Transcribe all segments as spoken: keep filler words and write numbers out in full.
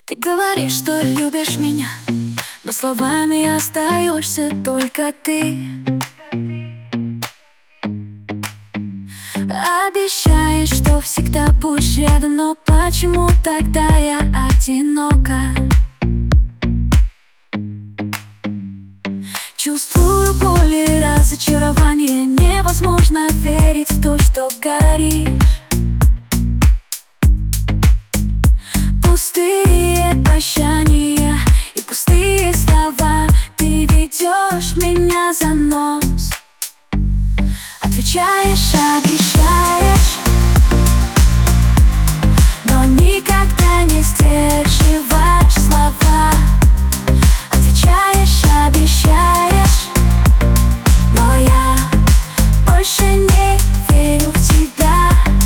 Ты говоришь, что любишь меня, но словами остаешься только ты. Обещаешь, что всегда будешь рядом, но почему тогда я одинока? Чувствую боль и разочарование, невозможно верить в то, что горишь. Пустые прощания и пустые слова, ты ведешь меня за нос. Отвечаешь, обещаешь, но никогда не сдерживаешь слова. Отвечаешь, обещаешь, но я больше не верю в тебя.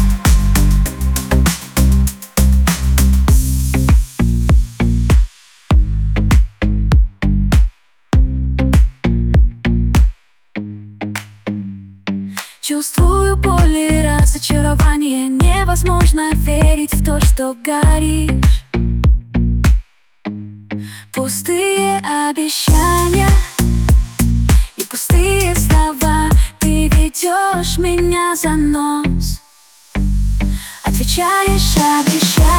Чувствую боль и разочарование, невозможно верить в то, что горишь. Пустые обещания и пустые слова, ты ведешь меня за нос. Отвечаешь, обещаешь.